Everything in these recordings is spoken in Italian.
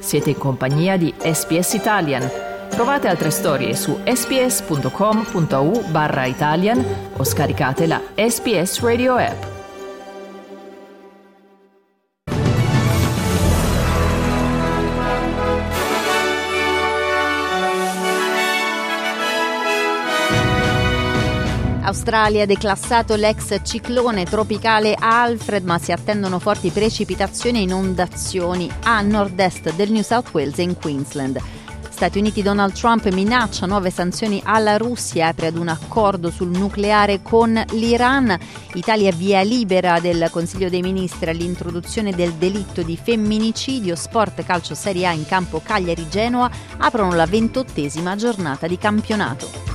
Siete in compagnia di SBS Italian. Trovate altre storie su sbs.com.au/Italian o scaricate la SBS Radio app. Australia ha declassato l'ex ciclone tropicale Alfred, ma si attendono forti precipitazioni e inondazioni a nord-est del New South Wales e in Queensland. Stati Uniti, Donald Trump minaccia nuove sanzioni alla Russia, apre ad un accordo sul nucleare con l'Iran. Italia via libera del Consiglio dei Ministri all'introduzione del delitto di femminicidio. Sport calcio Serie A in campo Cagliari-Genoa aprono la 28ª giornata di campionato.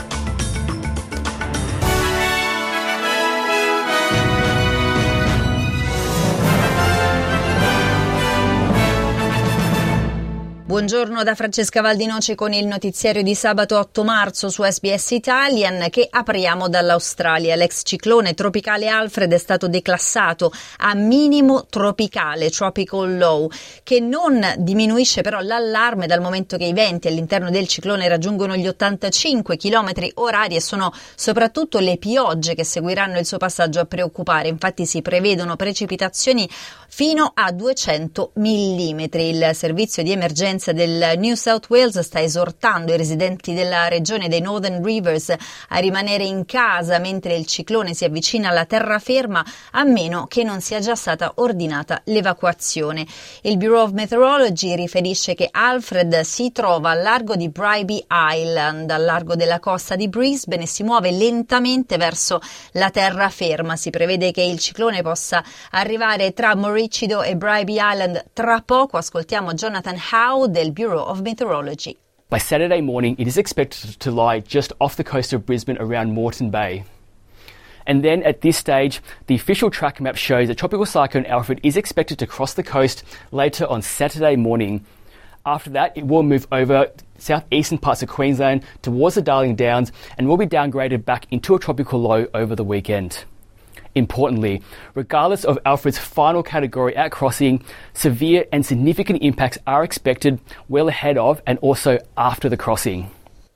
Buongiorno da Francesca Valdinoce con il notiziario di sabato 8 marzo su SBS Italian, che apriamo dall'Australia. L'ex ciclone tropicale Alfred è stato declassato a minimo tropicale, tropical low, che non diminuisce però l'allarme dal momento che i venti all'interno del ciclone raggiungono gli 85 km/h e sono soprattutto le piogge che seguiranno il suo passaggio a preoccupare. Infatti si prevedono precipitazioni fino a 200 mm. Il servizio di emergenza del New South Wales sta esortando i residenti della regione dei Northern Rivers a rimanere in casa mentre il ciclone si avvicina alla terraferma, a meno che non sia già stata ordinata l'evacuazione. Il Bureau of Meteorology riferisce che Alfred si trova al largo di Bribie Island, al largo della costa di Brisbane, e si muove lentamente verso la terraferma. Si prevede che il ciclone possa arrivare tra Maroochydore e Bribie Island tra poco. Ascoltiamo Jonathan Howe del Bureau of Meteorology. By Saturday morning, it is expected to lie just off the coast of Brisbane around Moreton Bay. And then at this stage, the official track map shows that Tropical Cyclone Alfred is expected to cross the coast later on Saturday morning. After that, it will move over southeastern parts of Queensland towards the Darling Downs and will be downgraded back into a tropical low over the weekend. Importantly, regardless of Alfred's final category at crossing, severe and significant impacts are expected well ahead of and also after the crossing.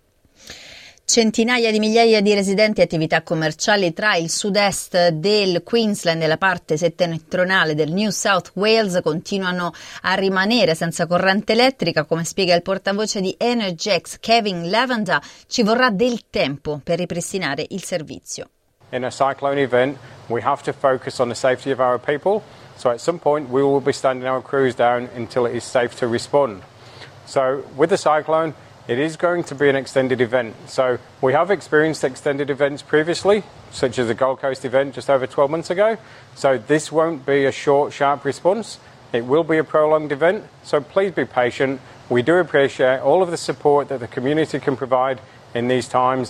Centinaia di migliaia di residenti e attività commerciali tra il sud-est del Queensland e la parte settentrionale del New South Wales continuano a rimanere senza corrente elettrica. Come spiega il portavoce di Energex, Kevin Lavender, ci vorrà del tempo per ripristinare il servizio. In a cyclone event, we have to focus on the safety of our people. So at some point, we will be standing our crews down until it is safe to respond. So with the cyclone, it is going to be an extended event. So we have experienced extended events previously, such as the Gold Coast event just over 12 months ago. So this won't be a short, sharp response. It will be a prolonged event. So please be patient. We do appreciate all of the support that the community can provide in these times.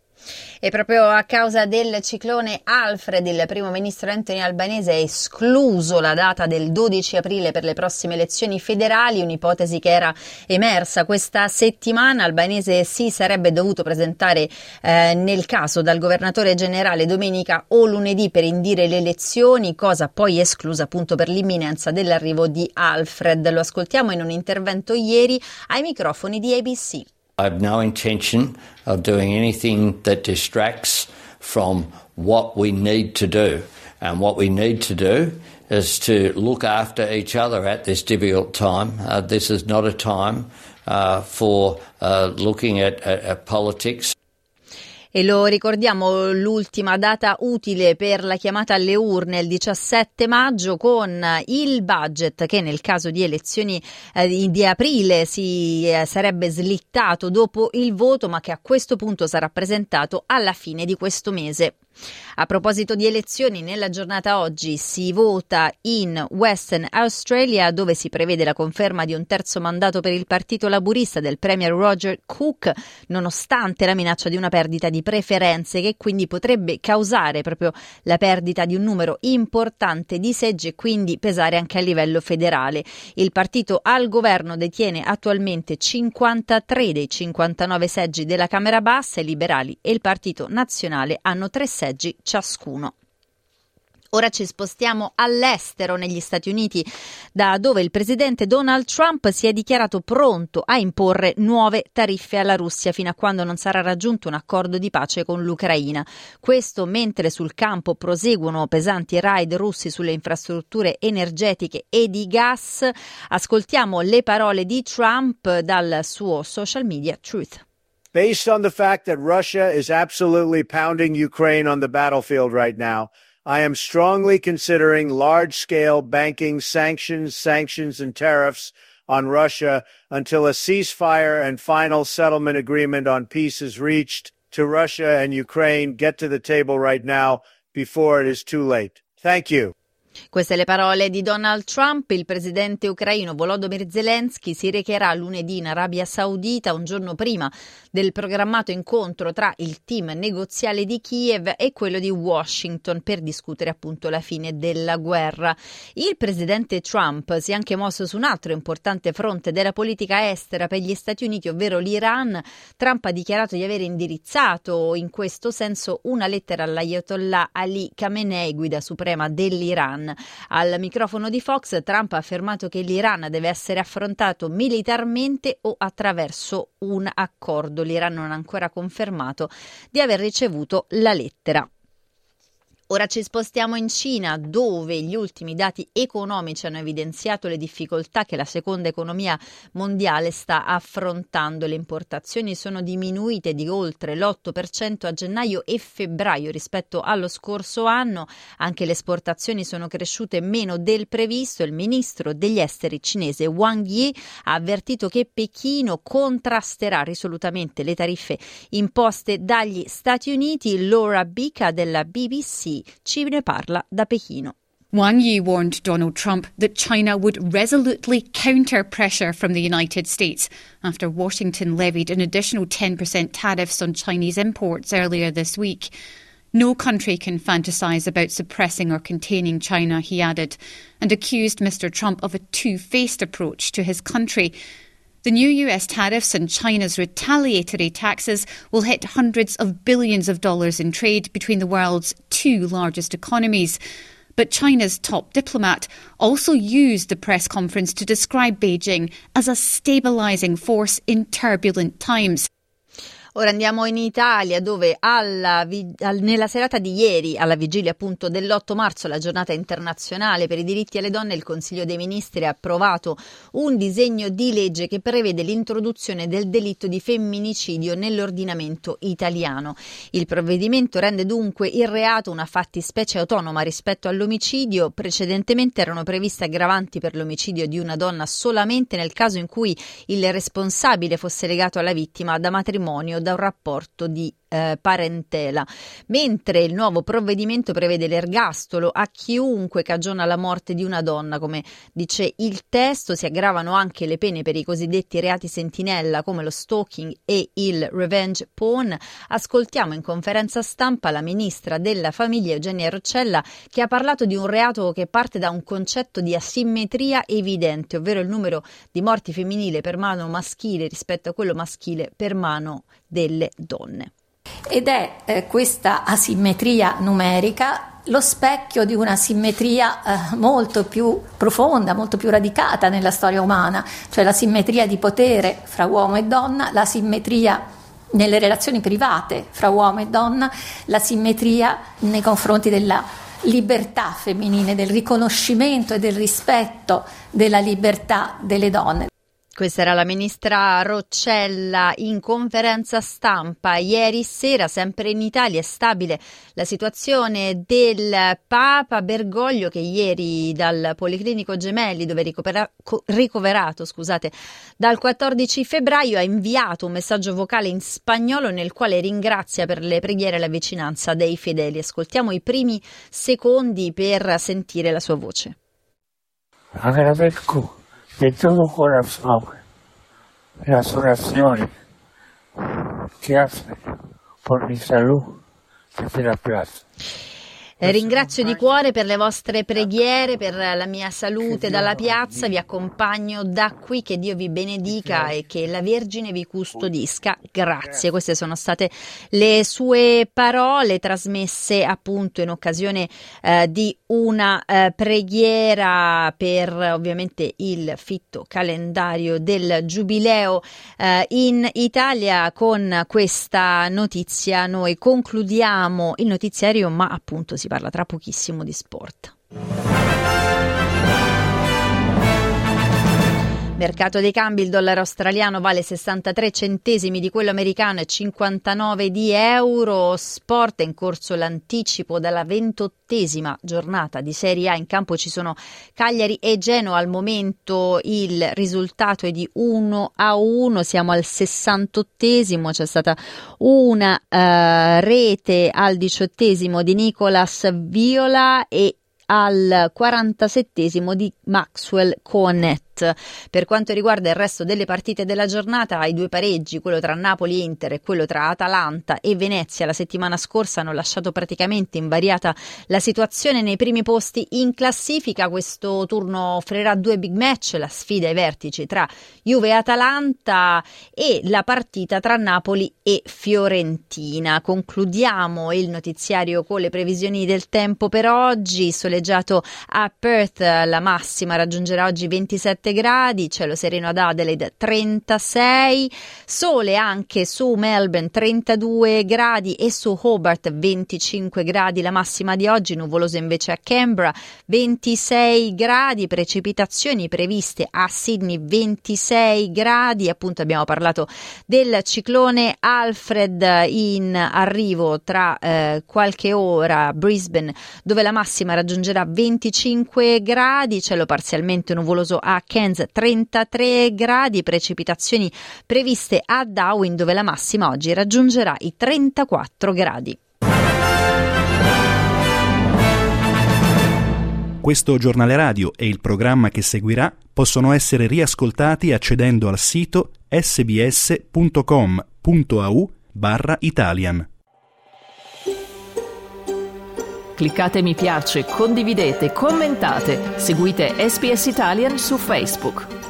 E proprio a causa del ciclone Alfred, il primo ministro Anthony Albanese ha escluso la data del 12 aprile per le prossime elezioni federali, un'ipotesi che era emersa questa settimana. Albanese si sarebbe dovuto presentare nel caso dal governatore generale domenica o lunedì per indire le elezioni, cosa poi esclusa appunto per l'imminenza dell'arrivo di Alfred. Lo ascoltiamo in un intervento ieri ai microfoni di ABC. I have no intention of doing anything that distracts from what we need to do. And what we need to do is to look after each other at this difficult time. This is not a time for looking at politics. E lo ricordiamo, l'ultima data utile per la chiamata alle urne, il 17 maggio, con il budget che nel caso di elezioni di aprile si sarebbe slittato dopo il voto, ma che a questo punto sarà presentato alla fine di questo mese. A proposito di elezioni, nella giornata oggi si vota in Western Australia, dove si prevede la conferma di un terzo mandato per il Partito Laburista del Premier Roger Cook, nonostante la minaccia di una perdita di preferenze che quindi potrebbe causare proprio la perdita di un numero importante di seggi e quindi pesare anche a livello federale. Il partito al governo detiene attualmente 53 dei 59 seggi della Camera Bassa, i liberali e il Partito Nazionale hanno 3 seggi ciascuno. Ora ci spostiamo all'estero, negli Stati Uniti, da dove il presidente Donald Trump si è dichiarato pronto a imporre nuove tariffe alla Russia fino a quando non sarà raggiunto un accordo di pace con l'Ucraina. Questo mentre sul campo proseguono pesanti raid russi sulle infrastrutture energetiche e di gas. Ascoltiamo le parole di Trump dal suo social media Truth. Based on the fact that Russia is absolutely pounding Ukraine on the battlefield right now, I am strongly considering large-scale banking sanctions and tariffs on Russia until a ceasefire and final settlement agreement on peace is reached. To Russia and Ukraine, get to the table right now before it is too late. Thank you. Queste le parole di Donald Trump. Il presidente ucraino Volodymyr Zelensky si recherà lunedì in Arabia Saudita, un giorno prima del programmato incontro tra il team negoziale di Kiev e quello di Washington per discutere appunto la fine della guerra. Il presidente Trump si è anche mosso su un altro importante fronte della politica estera per gli Stati Uniti, ovvero l'Iran. Trump ha dichiarato di aver indirizzato in questo senso una lettera all'Ayatollah Ali Khamenei, guida suprema dell'Iran. Al microfono di Fox, Trump ha affermato che l'Iran deve essere affrontato militarmente o attraverso un accordo. L'Iran non ha ancora confermato di aver ricevuto la lettera. Ora ci spostiamo in Cina, dove gli ultimi dati economici hanno evidenziato le difficoltà che la seconda economia mondiale sta affrontando. Le importazioni sono diminuite di oltre l'8% a gennaio e febbraio rispetto allo scorso anno. Anche le esportazioni sono cresciute meno del previsto. Il ministro degli esteri cinese Wang Yi ha avvertito che Pechino contrasterà risolutamente le tariffe imposte dagli Stati Uniti. Laura Bica della BBC ci ne parla da Pechino. Wang Yi warned Donald Trump that China would resolutely counter pressure from the United States after Washington levied an additional 10% tariffs on Chinese imports earlier this week. No country can fantasize about suppressing or containing China, he added, and accused Mr. Trump of a two-faced approach to his country. The new US tariffs and China's retaliatory taxes will hit hundreds of billions of dollars in trade between the world's two largest economies. But China's top diplomat also used the press conference to describe Beijing as a stabilizing force in turbulent times. Ora andiamo in Italia, dove nella serata di ieri, alla vigilia appunto dell'8 marzo, la giornata internazionale per i diritti alle donne, il Consiglio dei Ministri ha approvato un disegno di legge che prevede l'introduzione del delitto di femminicidio nell'ordinamento italiano. Il provvedimento rende dunque il reato una fattispecie autonoma rispetto all'omicidio. Precedentemente erano previste aggravanti per l'omicidio di una donna solamente nel caso in cui il responsabile fosse legato alla vittima da matrimonio, da un rapporto di parentela, mentre il nuovo provvedimento prevede l'ergastolo a chiunque cagiona la morte di una donna. Come dice il testo, si aggravano anche le pene per i cosiddetti reati sentinella come lo stalking e il revenge porn. Ascoltiamo in conferenza stampa la ministra della famiglia Eugenia Roccella, che ha parlato di un reato che parte da un concetto di asimmetria evidente, ovvero il numero di morti femminili per mano maschile rispetto a quello maschile per mano delle donne. Ed è questa asimmetria numerica lo specchio di una simmetria molto più profonda, molto più radicata nella storia umana, cioè la simmetria di potere fra uomo e donna, la simmetria nelle relazioni private fra uomo e donna, la simmetria nei confronti della libertà femminile, del riconoscimento e del rispetto della libertà delle donne. Questa era la ministra Roccella in conferenza stampa. Ieri sera, sempre in Italia, è stabile la situazione del Papa Bergoglio, che ieri dal Policlinico Gemelli, dove ricoverato dal 14 febbraio, ha inviato un messaggio vocale in spagnolo nel quale ringrazia per le preghiere e la vicinanza dei fedeli. Ascoltiamo i primi secondi per sentire la sua voce. Agradezco de todo corazón las oraciones que hace por mi salud desde la plaza. Ringrazio di cuore per le vostre preghiere, per la mia salute dalla piazza, vi accompagno da qui, che Dio vi benedica e che la Vergine vi custodisca. Grazie, queste sono state le sue parole trasmesse appunto in occasione di una preghiera per ovviamente il fitto calendario del Giubileo in Italia. Con questa notizia noi concludiamo il notiziario, ma appunto si parla tra pochissimo di sport. Mercato dei cambi, il dollaro australiano vale 63 centesimi di quello americano e 59 di euro. Sport, è in corso l'anticipo dalla 28esima giornata di Serie A. In campo ci sono Cagliari e Genoa, al momento il risultato è di 1-1, siamo al 68esimo, c'è stata una rete al 18esimo di Nicolas Viola e al 47esimo di Maxwell Cornet. Per quanto riguarda il resto delle partite della giornata, i due pareggi, quello tra Napoli e Inter e quello tra Atalanta e Venezia, la settimana scorsa hanno lasciato praticamente invariata la situazione nei primi posti in classifica. Questo turno offrirà due big match, la sfida ai vertici tra Juve e Atalanta e la partita tra Napoli e Fiorentina. Concludiamo il notiziario con le previsioni del tempo per oggi. Soleggiato a Perth, la massima raggiungerà oggi 27 gradi, cielo sereno ad Adelaide 36, sole anche su Melbourne 32 gradi e su Hobart 25 gradi la massima di oggi, nuvoloso invece a Canberra 26 gradi, precipitazioni previste a Sydney 26 gradi, appunto abbiamo parlato del ciclone Alfred in arrivo tra qualche ora a Brisbane, dove la massima raggiungerà 25 gradi, cielo parzialmente nuvoloso a Cairns 33 gradi, precipitazioni previste a Darwin, dove la massima oggi raggiungerà i 34 gradi. Questo giornale radio e il programma che seguirà possono essere riascoltati accedendo al sito sbs.com.au/Italian. Cliccate mi piace, condividete, commentate, seguite SBS Italian su Facebook.